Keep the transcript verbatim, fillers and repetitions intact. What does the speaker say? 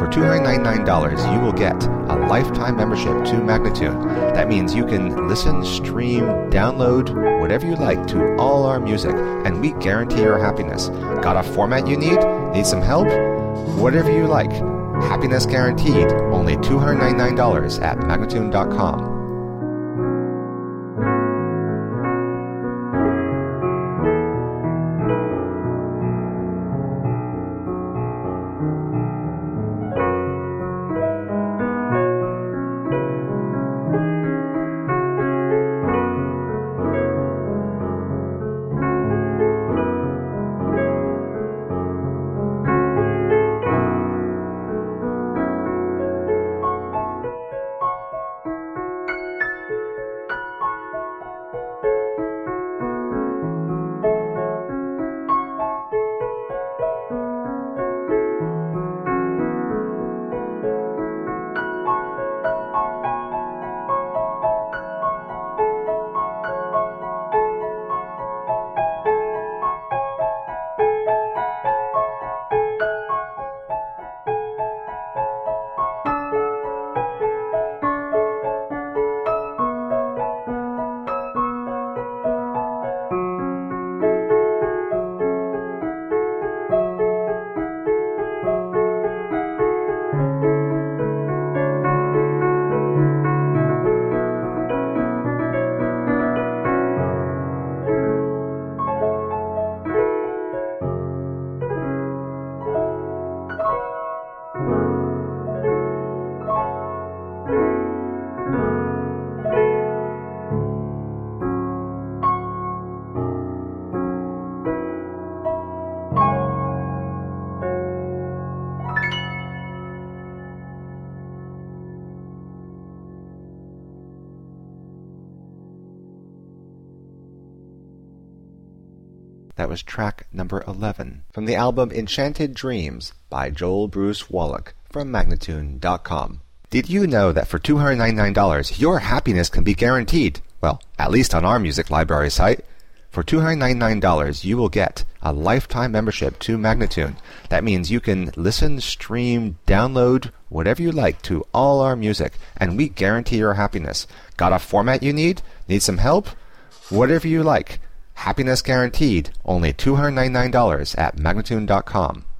For two hundred ninety-nine dollars, you will get a lifetime membership to Magnatune. That means you can listen, stream, download, whatever you like to all our music, and we guarantee your happiness. Got a format you need? Need some help? Whatever you like. Happiness guaranteed. Only two hundred ninety-nine dollars at Magnatune dot com. That was track number eleven from the album Enchanted Dreams by Joel Bruce Wallach from Magnatune dot com. Did you know that for two hundred ninety-nine dollars your happiness can be guaranteed? Well, at least on our music library site. For two hundred ninety-nine dollars you will get a lifetime membership to Magnatune. That means you can listen, stream, download, whatever you like to all our music, and we guarantee your happiness. Got a format you need? Need some help? Whatever you like. Happiness guaranteed. Only two hundred ninety-nine dollars at Magnatune dot com.